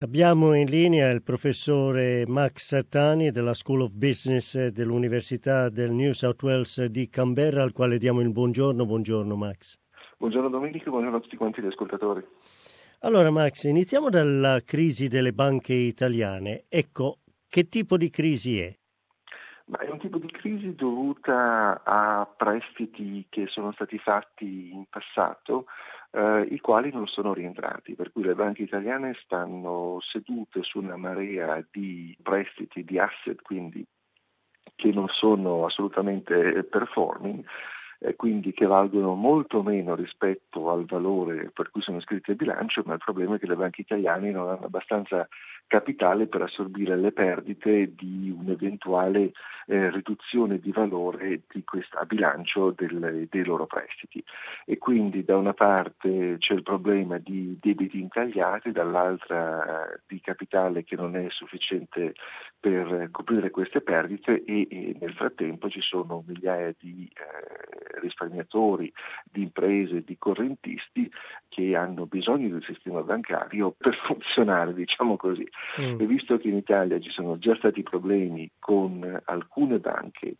Abbiamo in linea il professore Max Sartani della School of Business dell'Università del New South Wales di Canberra, al quale diamo il buongiorno. Buongiorno Max. Buongiorno Domenico, buongiorno a tutti quanti gli ascoltatori. Allora Max, iniziamo dalla crisi delle banche italiane. Ecco, che tipo di crisi è? Ma è un tipo di crisi dovuta a prestiti che sono stati fatti in passato, i quali non sono rientrati, per cui le banche italiane stanno sedute su una marea di prestiti, di asset, quindi che non sono assolutamente performing, quindi che valgono molto meno rispetto al valore per cui sono iscritti al bilancio, ma il problema è che le banche italiane non hanno abbastanza capitale per assorbire le perdite di un'eventuale riduzione di valore a bilancio dei loro prestiti. E quindi da una parte c'è il problema di debiti incagliati, dall'altra di capitale che non è sufficiente per coprire queste perdite e nel frattempo ci sono migliaia di risparmiatori, di imprese, di correntisti che hanno bisogno del sistema bancario per funzionare, diciamo così. E visto che in Italia ci sono già stati problemi con alcune banche,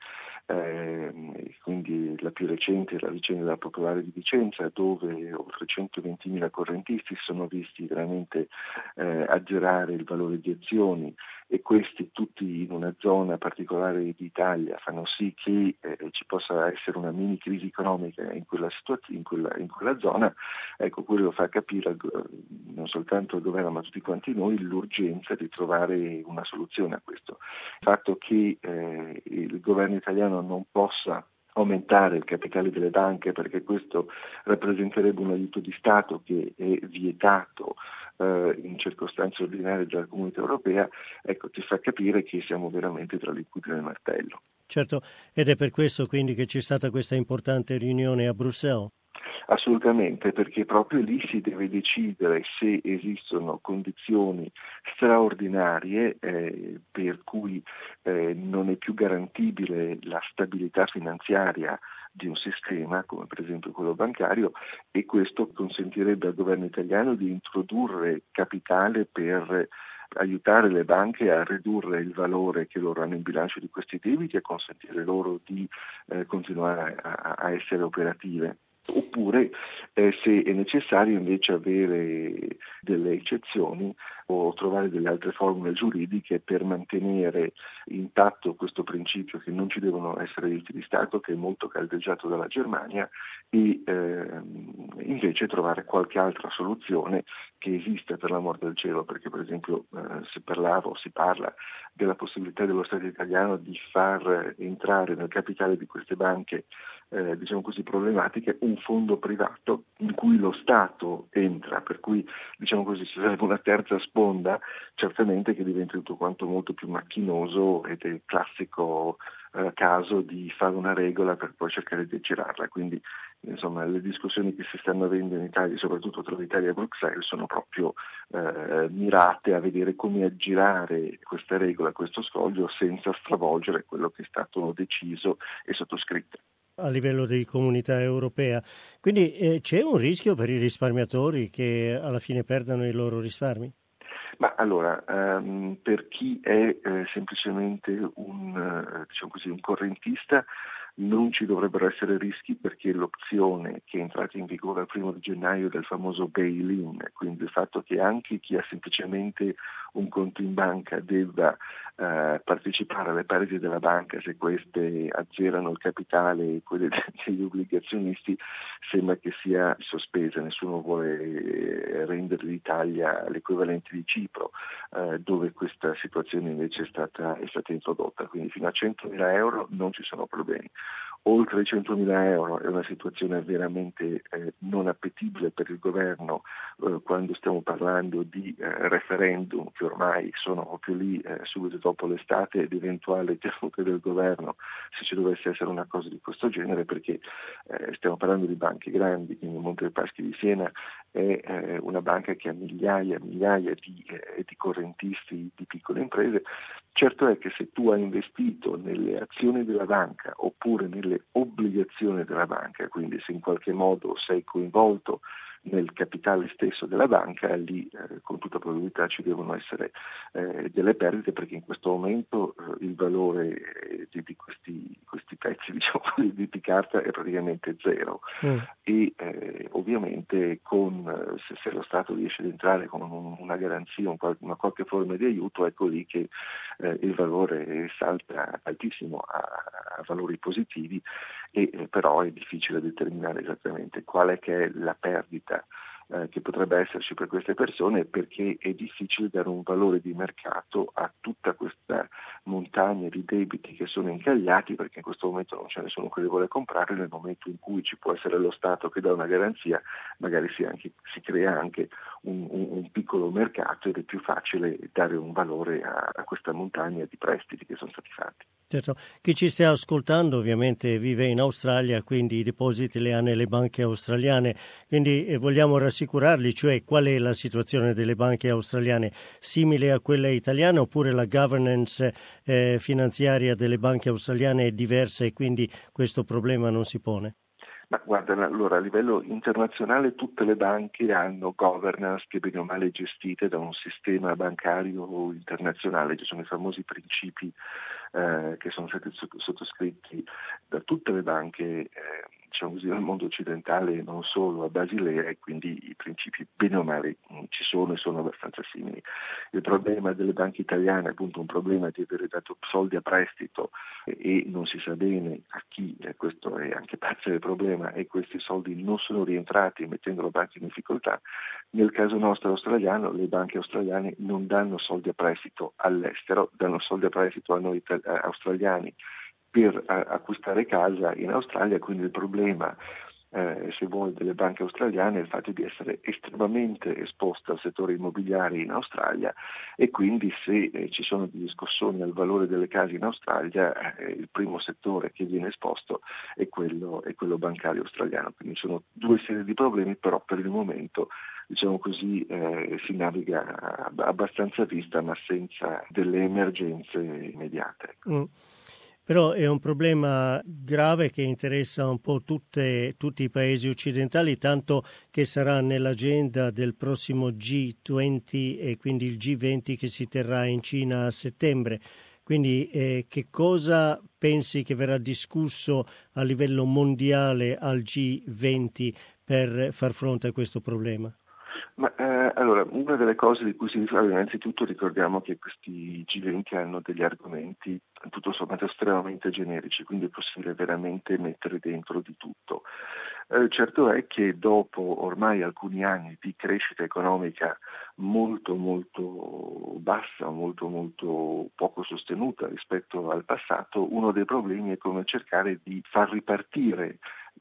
quindi la più recente è la vicenda della Popolare di Vicenza, dove oltre 120.000 correntisti si sono visti veramente azzerare il valore di azioni, e questi tutti in una zona particolare d'Italia fanno sì che ci possa essere una mini crisi economica in quella situazione, in quella zona. Ecco, quello fa capire non soltanto il governo ma tutti quanti noi l'urgenza di trovare una soluzione a questo. Il fatto che il governo italiano non possa aumentare il capitale delle banche, perché questo rappresenterebbe un aiuto di Stato che è vietato in circostanze ordinarie dalla Comunità Europea, ecco, ti fa capire che siamo veramente tra l'incudine e il martello. Certo, ed è per questo quindi che c'è stata questa importante riunione a Bruxelles? Assolutamente, perché proprio lì si deve decidere se esistono condizioni straordinarie per cui non è più garantibile la stabilità finanziaria di un sistema, come per esempio quello bancario, e questo consentirebbe al governo italiano di introdurre capitale per aiutare le banche a ridurre il valore che loro hanno in bilancio di questi debiti e consentire loro di continuare a essere operative. Oppure se è necessario invece avere delle eccezioni o trovare delle altre formule giuridiche per mantenere intatto questo principio che non ci devono essere aiuti di Stato, che è molto caldeggiato dalla Germania, e invece trovare qualche altra soluzione che esista, per l'amor del cielo, perché per esempio si parla della possibilità dello Stato italiano di far entrare nel capitale di queste banche diciamo così problematiche un fondo privato in cui lo Stato entra, per cui diciamo così ci sarebbe una terza sponda, certamente che diventa tutto quanto molto più macchinoso ed è il classico caso di fare una regola per poi cercare di aggirarla. Quindi insomma le discussioni che si stanno avendo in Italia, soprattutto tra l'Italia e Bruxelles, sono proprio mirate a vedere come aggirare questa regola, questo scoglio, senza stravolgere quello che è stato deciso e sottoscritto A livello di comunità europea. Quindi c'è un rischio per i risparmiatori che alla fine perdano i loro risparmi? Ma allora, per chi è semplicemente diciamo così, un correntista, non ci dovrebbero essere rischi, perché l'opzione che è entrata in vigore il 1 gennaio del famoso bail-in, quindi il fatto che anche chi ha semplicemente un conto in banca debba partecipare alle perdite della banca se queste azzerano il capitale e quelle degli obbligazionisti, sembra che sia sospesa. Nessuno vuole rendere l'Italia l'equivalente di Cipro, dove questa situazione invece è stata introdotta, quindi fino a 100.000 euro non ci sono problemi. Oltre i 100.000 euro è una situazione veramente non appetibile per il governo, quando stiamo parlando di referendum che ormai sono proprio lì subito dopo l'estate, ed eventuale tenute del governo se ci dovesse essere una cosa di questo genere, perché stiamo parlando di banche grandi, quindi Monte dei Paschi di Siena è una banca che ha migliaia di correntisti, di piccole imprese. Certo è che se tu hai investito nelle azioni della banca oppure nelle obbligazioni della banca, quindi se in qualche modo sei coinvolto nel capitale stesso della banca, lì con tutta probabilità ci devono essere delle perdite, perché in questo momento il valore di questi pezzi, diciamo, di carta è praticamente zero. E ovviamente se lo Stato riesce ad entrare con una garanzia, una qualche forma di aiuto, ecco lì che il valore salta altissimo a valori positivi, e però è difficile determinare esattamente quale che è la perdita che potrebbe esserci per queste persone, perché è difficile dare un valore di mercato a tutta questa montagna di debiti che sono incagliati, perché in questo momento non c'è nessuno che li vuole comprare. Nel momento in cui ci può essere lo Stato che dà una garanzia, magari si crea anche un piccolo mercato ed è più facile dare un valore a questa montagna di prestiti che sono stati fatti. Certo, chi ci sta ascoltando ovviamente vive in Australia, quindi i depositi li ha nelle banche australiane, quindi vogliamo rassicurarli, cioè qual è la situazione delle banche australiane, simile a quella italiana, oppure la governance finanziaria delle banche australiane è diversa e quindi questo problema non si pone? Ma guarda, allora a livello internazionale tutte le banche hanno governance che bene o male è gestite da un sistema bancario internazionale. Ci sono i famosi principi che sono stati sottoscritti da tutte le banche diciamo così, nel mondo occidentale e non solo, a Basilea, e quindi i principi bene o male ci sono e sono abbastanza simili. Il problema delle banche italiane è appunto un problema di avere dato soldi a prestito e non si sa bene a chi, questo è anche parte del problema, e questi soldi non sono rientrati mettendo la banca in difficoltà. Nel caso nostro australiano, le banche australiane non danno soldi a prestito all'estero, danno soldi a prestito a noi australiani per acquistare casa in Australia, quindi il problema se vuoi delle banche australiane è il fatto di essere estremamente esposta al settore immobiliare in Australia, e quindi se ci sono degli scossoni al valore delle case in Australia, il primo settore che viene esposto è quello bancario australiano. Quindi sono due serie di problemi, però per il momento diciamo così si naviga abbastanza a vista, ma senza delle emergenze immediate. Però è un problema grave che interessa un po' tutti i paesi occidentali, tanto che sarà nell'agenda del prossimo G20 e quindi il G20 che si terrà in Cina a settembre. Quindi che cosa pensi che verrà discusso a livello mondiale al G20 per far fronte a questo problema? Ma allora, una delle cose di cui si rifà, innanzitutto ricordiamo che questi G20 hanno degli argomenti tutto sommato estremamente generici, quindi è possibile veramente mettere dentro di tutto. Certo è che dopo ormai alcuni anni di crescita economica molto molto bassa, molto molto poco sostenuta rispetto al passato, uno dei problemi è come cercare di far ripartire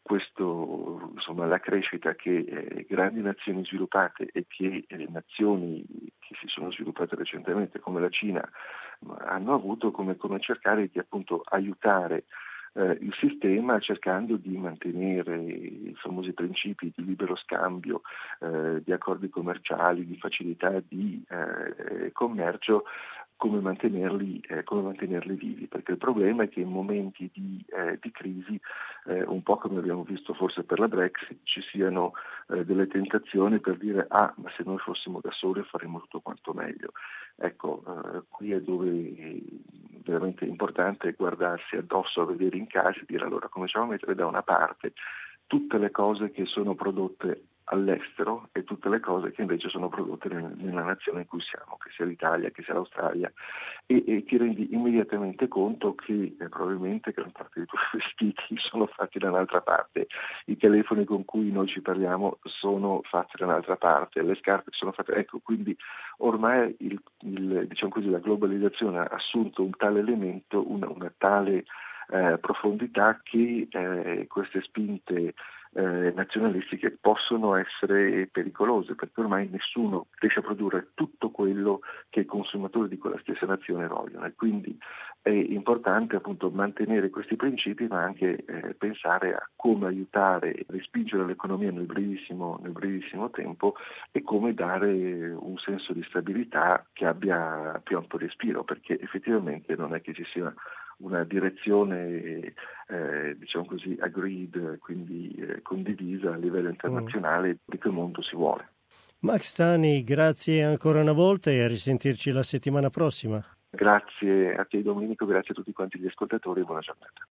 la crescita che grandi nazioni sviluppate e che nazioni che si sono sviluppate recentemente come la Cina hanno avuto, come cercare di appunto aiutare il sistema, cercando di mantenere i famosi principi di libero scambio, di accordi commerciali, di facilità di commercio, come mantenerli vivi, perché il problema è che in momenti di crisi, un po' come abbiamo visto forse per la Brexit, ci siano delle tentazioni per dire ma se noi fossimo da soli faremmo tutto quanto meglio. Ecco, qui è dove è veramente importante guardarsi addosso, a vedere in casa e dire allora cominciamo a mettere da una parte tutte le cose che sono prodotte all'estero e tutte le cose che invece sono prodotte nella nazione in cui siamo, che sia l'Italia, che sia l'Australia, e ti rendi immediatamente conto che probabilmente gran parte dei tuoi vestiti sono fatti da un'altra parte, i telefoni con cui noi ci parliamo sono fatti da un'altra parte, le scarpe sono fatte, ecco, quindi ormai diciamo così, la globalizzazione ha assunto un tale elemento, una tale profondità che queste spinte nazionalistiche possono essere pericolose, perché ormai nessuno riesce a produrre tutto quello che i consumatori di quella stessa nazione vogliono, e quindi è importante appunto mantenere questi principi, ma anche pensare a come aiutare e respingere l'economia nel brevissimo tempo, e come dare un senso di stabilità che abbia più ampio respiro, perché effettivamente non è che ci sia una direzione diciamo così agreed, quindi condivisa a livello internazionale di che mondo si vuole. Max Tani, grazie ancora una volta e a risentirci la settimana prossima. Grazie a te Domenico, grazie a tutti quanti gli ascoltatori e buona giornata.